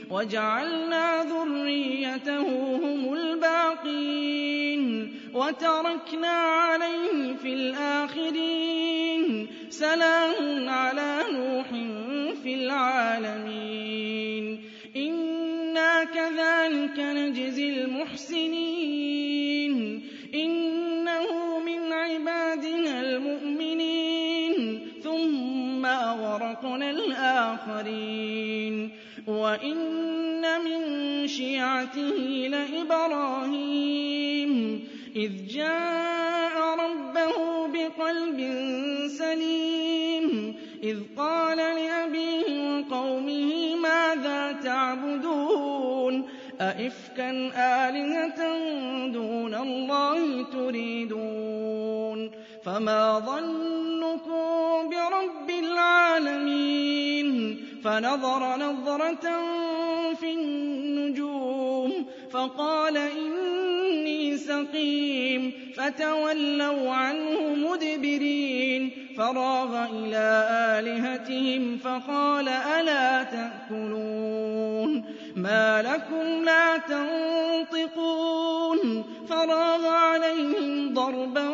وَجَعَلْنَا ذُرِّيَّتَهُ هُمُ الْبَاقِينَ وَتَرَكْنَا عَلَيْهِ فِي الْآخِرِينَ سَلَامٌ عَلَىٰ نُوحٍ فِي الْعَالَمِينَ إِنَّا كَذَٰلِكَ نَجْزِي الْمُحْسِنِينَ إِنَّهُ مِنْ عِبَادِنَا الْمُؤْمِنِينَ ثُمَّ أَغْرَقْنَا الْآخَرِينَ وَإِنَّ مِن شِيعَتِهِ لَإِبْرَاهِيمَ إِذْ جَاءَ رَبَّهُ بِقَلْبٍ سَلِيمٍ إِذْ قَالَ لِأَبِيهِ وَقَوْمِهِ مَاذَا تَعْبُدُونَ أَئِفْكًا آلِهَةً دُونَ اللَّهِ تُرِيدُونَ فَمَا ظَنُّكُم بِرَبِّ الْعَالَمِينَ فَنَظَرَ نَظْرَةً فِي النُّجُومِ فَقَالَ إِنِّي سَقِيمٌ فَتَوَلَّوْا عَنْهُ مُدْبِرِينَ فَرَاغَ إِلَىٰ آلِهَتِهِمْ فَقَالَ أَلَا تَأْكُلُونَ مَا لَكُمْ لَا تَنطِقُونَ فَرَاغَ عَلَيْهِمْ ضَرْبًا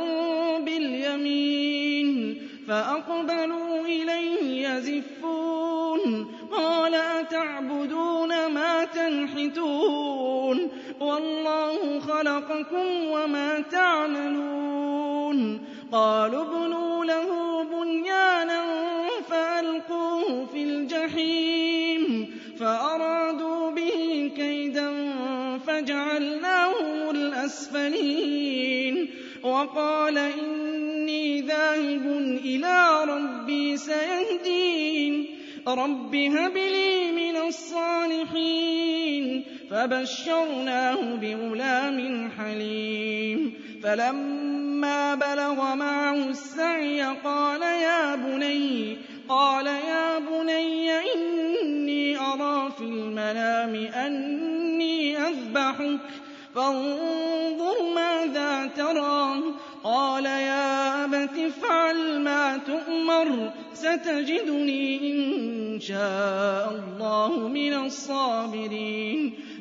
بِالْيَمِينِ فَأَقْبَلُوا إِلَيْهِ يَزِفُّونَ قَالَ أَتَعْبُدُونَ مَا تَنْحِتُونَ وَاللَّهُ خَلَقَكُمْ وَمَا تَعْمَلُونَ قَالُوا ابْنُوا لَهُ بُنْيَانًا فَأَلْقُوهُ فِي الْجَحِيمِ فَأَرَادُوا بِهِ كَيْدًا فَجَعَلْنَاهُمُ الْأَسْفَلِينَ وَقَالَ إِنِّي ذَاهِبٌ إِلَىٰ رَبِّي سَيَهْدِينِ رَبِّ هَبْ لِي مِنَ الصَّالِحِينَ فَبَشَّرْنَاهُ بِغُلَامٍ حَلِيمٍ فَلَمَّا بَلَغَ مَعَهُ السَّعْيَ قَالَ يَا بُنَيَّ إِنِّي أَرَىٰ فِي الْمَنَامِ أَنِّي أَذْبَحُكَ فَانظُرْ مَاذَا تَرَىٰ قَالَ يَا أَبَتِ افْعَلْ مَا تُؤْمَرُ سَتَجِدُنِي إِن شَاءَ اللَّهُ مِنَ الصَّابِرِينَ